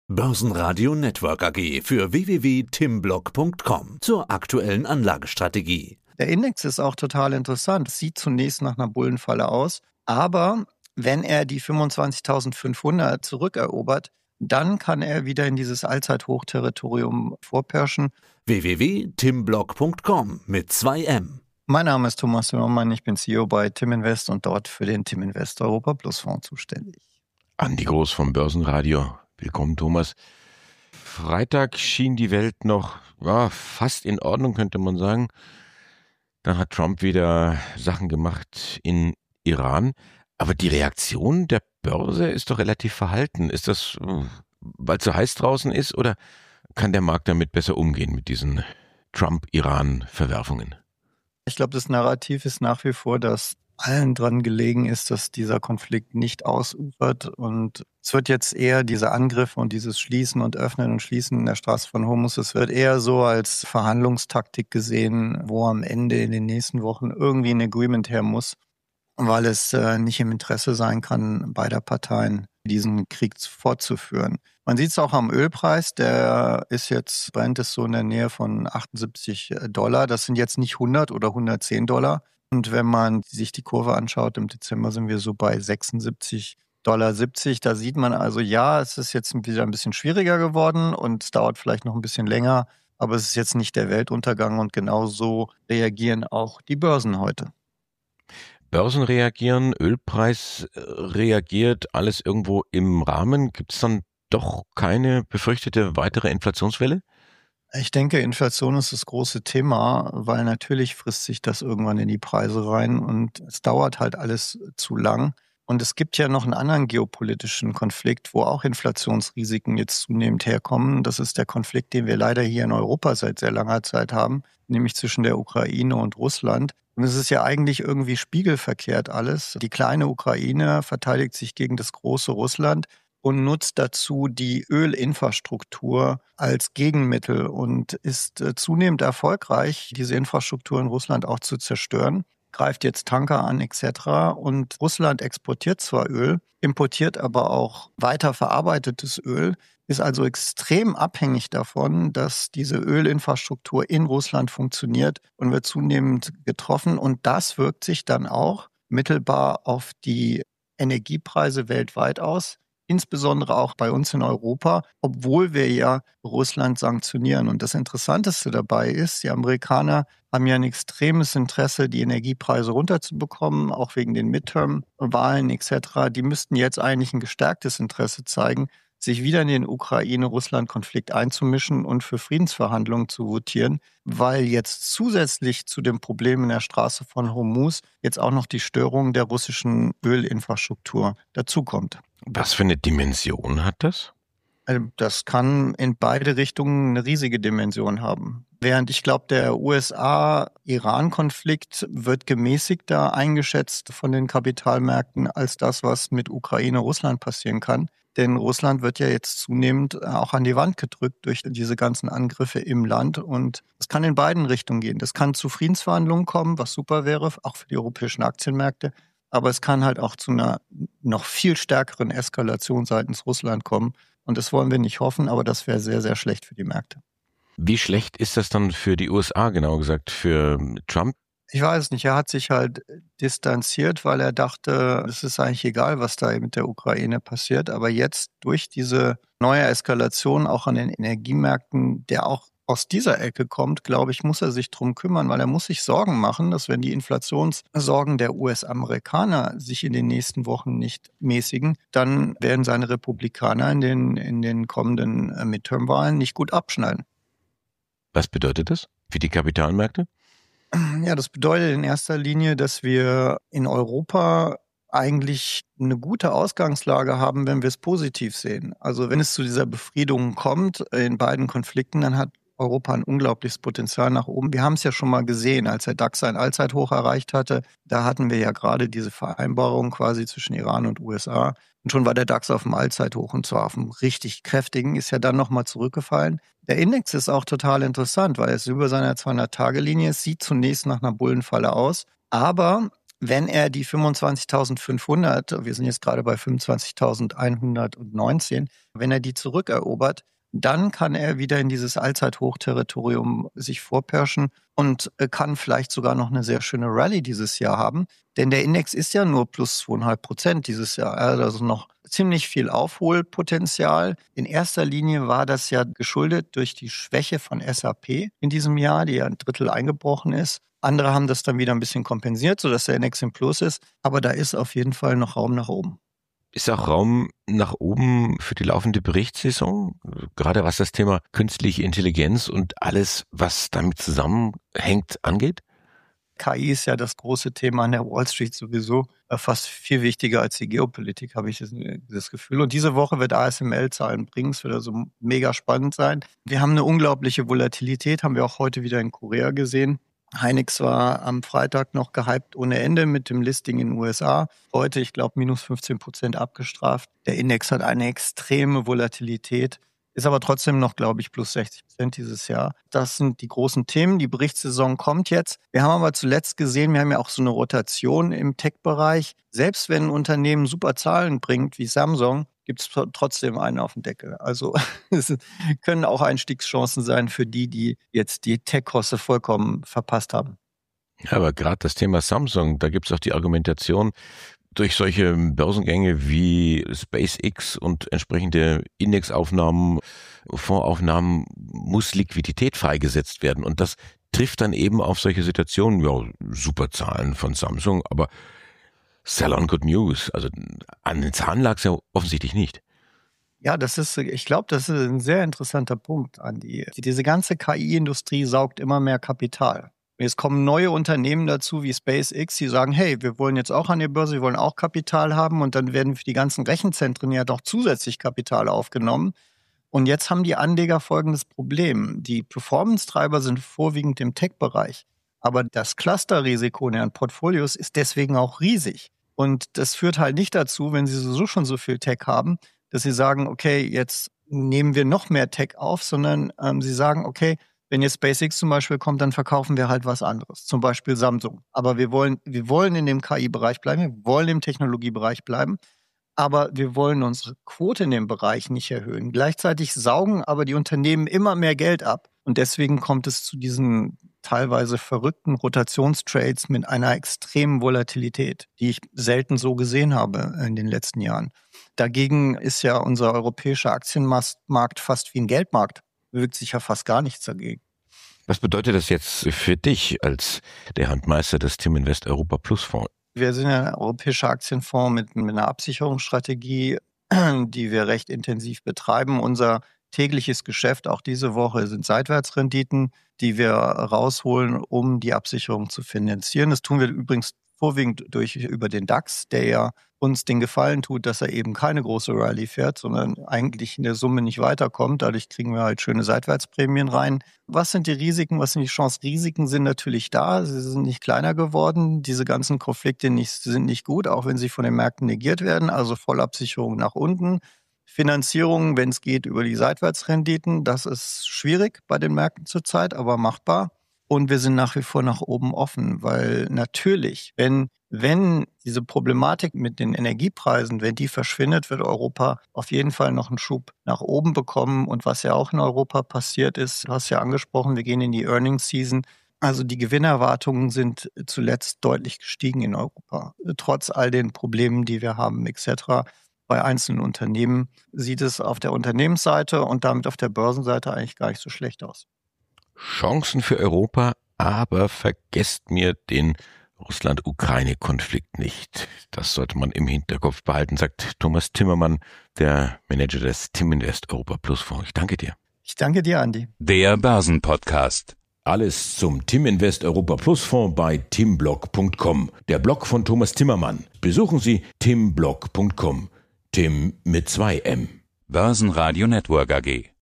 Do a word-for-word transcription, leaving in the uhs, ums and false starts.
Börsenradio Network A G für w w w punkt timblock punkt com zur aktuellen Anlagestrategie. Der Index ist auch total interessant. Es sieht zunächst nach einer Bullenfalle aus, aber wenn er die fünfundzwanzigtausendfünfhundert zurückerobert, dann kann er wieder in dieses Allzeithochterritorium vorpirschen. w w w punkt timblock punkt com mit zwei M. Mein Name ist Thomas Hörmann, ich bin C E O bei Timinvest und dort für den Timinvest Europa Plus Fonds zuständig. Andi Groß vom Börsenradio. Willkommen, Thomas. Freitag schien die Welt noch ja, fast in Ordnung, könnte man sagen. Dann hat Trump wieder Sachen gemacht in Iran. Aber die Reaktion der Börse ist doch relativ verhalten. Ist das, weil es so heiß draußen ist, oder kann der Markt damit besser umgehen mit diesen Trump-Iran-Verwerfungen? Ich glaube, das Narrativ ist nach wie vor, dass allen dran gelegen ist, dass dieser Konflikt nicht ausufert. Und es wird jetzt eher diese Angriffe und dieses Schließen und Öffnen und Schließen in der Straße von Hormuz, es wird eher so als Verhandlungstaktik gesehen, wo am Ende in den nächsten Wochen irgendwie ein Agreement her muss, weil es äh, nicht im Interesse sein kann, beider Parteien diesen Krieg fortzuführen. Man sieht es auch am Ölpreis, der ist jetzt, Brent ist so in der Nähe von achtundsiebzig Dollar. Das sind jetzt nicht hundert oder hundertzehn Dollar. Und wenn man sich die Kurve anschaut, im Dezember sind wir so bei sechsundsiebzig Dollar siebzig. Da sieht man also, ja, es ist jetzt wieder ein bisschen schwieriger geworden und es dauert vielleicht noch ein bisschen länger, aber es ist jetzt nicht der Weltuntergang und genau so reagieren auch die Börsen heute. Börsen reagieren, Ölpreis reagiert, alles irgendwo im Rahmen. Gibt es dann doch keine befürchtete weitere Inflationswelle? Ich denke, Inflation ist das große Thema, weil natürlich frisst sich das irgendwann in die Preise rein und es dauert halt alles zu lang. Und es gibt ja noch einen anderen geopolitischen Konflikt, wo auch Inflationsrisiken jetzt zunehmend herkommen. Das ist der Konflikt, den wir leider hier in Europa seit sehr langer Zeit haben, nämlich zwischen der Ukraine und Russland. Und es ist ja eigentlich irgendwie spiegelverkehrt alles. Die kleine Ukraine verteidigt sich gegen das große Russland und nutzt dazu die Ölinfrastruktur als Gegenmittel und ist äh, zunehmend erfolgreich, diese Infrastruktur in Russland auch zu zerstören, greift jetzt Tanker an et cetera. Und Russland exportiert zwar Öl, importiert aber auch weiter verarbeitetes Öl, ist also extrem abhängig davon, dass diese Ölinfrastruktur in Russland funktioniert und wird zunehmend getroffen. Und das wirkt sich dann auch mittelbar auf die Energiepreise weltweit aus. Insbesondere auch bei uns in Europa, obwohl wir ja Russland sanktionieren. Und das Interessanteste dabei ist, die Amerikaner haben ja ein extremes Interesse, die Energiepreise runterzubekommen, auch wegen den Midterm-Wahlen et cetera. Die müssten jetzt eigentlich ein gestärktes Interesse zeigen, sich wieder in den Ukraine-Russland-Konflikt einzumischen und für Friedensverhandlungen zu votieren, weil jetzt zusätzlich zu dem Problem in der Straße von Hormuz jetzt auch noch die Störung der russischen Ölinfrastruktur dazukommt. Was für eine Dimension hat das? Das kann in beide Richtungen eine riesige Dimension haben. Während ich glaube, der U S A-Iran-Konflikt wird gemäßigter eingeschätzt von den Kapitalmärkten als das, was mit Ukraine-Russland passieren kann. Denn Russland wird ja jetzt zunehmend auch an die Wand gedrückt durch diese ganzen Angriffe im Land. Und es kann in beiden Richtungen gehen. Das kann zu Friedensverhandlungen kommen, was super wäre, auch für die europäischen Aktienmärkte. Aber es kann halt auch zu einer noch viel stärkeren Eskalation seitens Russland kommen. Und das wollen wir nicht hoffen, aber das wäre sehr, sehr schlecht für die Märkte. Wie schlecht ist das dann für die U S A, genau gesagt, für Trump? Ich weiß nicht, er hat sich halt distanziert, weil er dachte, es ist eigentlich egal, was da mit der Ukraine passiert. Aber jetzt durch diese neue Eskalation auch an den Energiemärkten, der auch aus dieser Ecke kommt, glaube ich, muss er sich drum kümmern, weil er muss sich Sorgen machen, dass wenn die Inflationssorgen der U S-Amerikaner sich in den nächsten Wochen nicht mäßigen, dann werden seine Republikaner in den, in den kommenden Midterm-Wahlen nicht gut abschneiden. Was bedeutet das für die Kapitalmärkte? Ja, das bedeutet in erster Linie, dass wir in Europa eigentlich eine gute Ausgangslage haben, wenn wir es positiv sehen. Also wenn es zu dieser Befriedung kommt in beiden Konflikten, dann hat Europa ein unglaubliches Potenzial nach oben. Wir haben es ja schon mal gesehen, als der DAX sein Allzeithoch erreicht hatte. Da hatten wir ja gerade diese Vereinbarung quasi zwischen Iran und U S A. Und schon war der DAX auf dem Allzeithoch und zwar auf dem richtig kräftigen, ist ja dann nochmal zurückgefallen. Der Index ist auch total interessant, weil es über seiner zweihundert-Tage-Linie, es sieht zunächst nach einer Bullenfalle aus, aber wenn er die fünfundzwanzigtausendfünfhundert, wir sind jetzt gerade bei fünfundzwanzigtausendeinhundertneunzehn, wenn er die zurückerobert, dann kann er wieder in dieses Allzeithochterritorium sich vorpirschen und kann vielleicht sogar noch eine sehr schöne Rallye dieses Jahr haben. Denn der Index ist ja nur plus zweieinhalb Prozent dieses Jahr. Also noch ziemlich viel Aufholpotenzial. In erster Linie war das ja geschuldet durch die Schwäche von S A P in diesem Jahr, die ja ein Drittel eingebrochen ist. Andere haben das dann wieder ein bisschen kompensiert, sodass der Index im Plus ist. Aber da ist auf jeden Fall noch Raum nach oben. Ist auch Raum nach oben für die laufende Berichtssaison, gerade was das Thema künstliche Intelligenz und alles, was damit zusammenhängt, angeht? K I ist ja das große Thema an der Wall Street sowieso, fast viel wichtiger als die Geopolitik, habe ich das, das Gefühl. Und diese Woche wird A S M L-Zahlen bringen, es wird also mega spannend sein. Wir haben eine unglaubliche Volatilität, haben wir auch heute wieder in Korea gesehen. Hynix war am Freitag noch gehypt ohne Ende mit dem Listing in den U S A. Heute, ich glaube, minus fünfzehn Prozent abgestraft. Der Index hat eine extreme Volatilität, ist aber trotzdem noch, glaube ich, plus sechzig Prozent dieses Jahr. Das sind die großen Themen. Die Berichtssaison kommt jetzt. Wir haben aber zuletzt gesehen, wir haben ja auch so eine Rotation im Tech-Bereich. Selbst wenn ein Unternehmen super Zahlen bringt, wie Samsung, gibt es trotzdem einen auf dem Deckel. Also es können auch Einstiegschancen sein für die, die jetzt die Tech-Kosse vollkommen verpasst haben. Ja, aber gerade das Thema Samsung, da gibt es auch die Argumentation, durch solche Börsengänge wie SpaceX und entsprechende Indexaufnahmen, Fondsaufnahmen muss Liquidität freigesetzt werden. Und das trifft dann eben auf solche Situationen, ja, super Zahlen von Samsung, aber sell on good news. Also an den Zahlen lag es ja offensichtlich nicht. Ja, das ist, ich glaube, das ist ein sehr interessanter Punkt, Andi. Diese ganze K I-Industrie saugt immer mehr Kapital. Jetzt kommen neue Unternehmen dazu wie SpaceX, die sagen, hey, wir wollen jetzt auch an der Börse, wir wollen auch Kapital haben und dann werden für die ganzen Rechenzentren ja doch zusätzlich Kapital aufgenommen. Und jetzt haben die Anleger folgendes Problem. Die Performance-Treiber sind vorwiegend im Tech-Bereich, aber das Clusterrisiko in ihren Portfolios ist deswegen auch riesig. Und das führt halt nicht dazu, wenn sie sowieso schon so viel Tech haben, dass sie sagen, okay, jetzt nehmen wir noch mehr Tech auf, sondern ähm, sie sagen, okay, wenn jetzt SpaceX zum Beispiel kommt, dann verkaufen wir halt was anderes, zum Beispiel Samsung. Aber wir wollen, wir wollen in dem K I-Bereich bleiben, wir wollen im Technologiebereich bleiben, aber wir wollen unsere Quote in dem Bereich nicht erhöhen. Gleichzeitig saugen aber die Unternehmen immer mehr Geld ab und deswegen kommt es zu diesen teilweise verrückten Rotationstrades mit einer extremen Volatilität, die ich selten so gesehen habe in den letzten Jahren. Dagegen ist ja unser europäischer Aktienmarkt fast wie ein Geldmarkt. Bewegt sich ja fast gar nichts dagegen. Was bedeutet das jetzt für dich als der Handmeister des Tim Invest Europa Plus Fonds? Wir sind ja ein europäischer Aktienfonds mit, mit einer Absicherungsstrategie, die wir recht intensiv betreiben. Unser tägliches Geschäft auch diese Woche sind Seitwärtsrenditen, die wir rausholen, um die Absicherung zu finanzieren. Das tun wir übrigens vorwiegend durch über den DAX, der ja uns den Gefallen tut, dass er eben keine große Rallye fährt, sondern eigentlich in der Summe nicht weiterkommt. Dadurch kriegen wir halt schöne Seitwärtsprämien rein. Was sind die Risiken? Was sind die Chancen? Risiken sind natürlich da. Sie sind nicht kleiner geworden. Diese ganzen Konflikte nicht, sind nicht gut, auch wenn sie von den Märkten negiert werden. Also Vollabsicherung nach unten. Finanzierung, wenn es geht, über die Seitwärtsrenditen. Das ist schwierig bei den Märkten zurzeit, aber machbar. Und wir sind nach wie vor nach oben offen, weil natürlich, wenn, wenn diese Problematik mit den Energiepreisen, wenn die verschwindet, wird Europa auf jeden Fall noch einen Schub nach oben bekommen. Und was ja auch in Europa passiert ist, du hast ja angesprochen, wir gehen in die Earnings Season. Also die Gewinnerwartungen sind zuletzt deutlich gestiegen in Europa, trotz all den Problemen, die wir haben et cetera. Bei einzelnen Unternehmen sieht es auf der Unternehmensseite und damit auf der Börsenseite eigentlich gar nicht so schlecht aus. Chancen für Europa, aber vergesst mir den Russland-Ukraine-Konflikt nicht. Das sollte man im Hinterkopf behalten, sagt Thomas Timmermann, der Manager des Tim Invest Europa Plus Fonds. Ich danke dir. Ich danke dir, Andi. Der Börsenpodcast. Alles zum Tim Invest Europa Plus Fonds bei timblog punkt com. Der Blog von Thomas Timmermann. Besuchen Sie timblog punkt com. Tim mit zwei M. Börsenradio Network A G.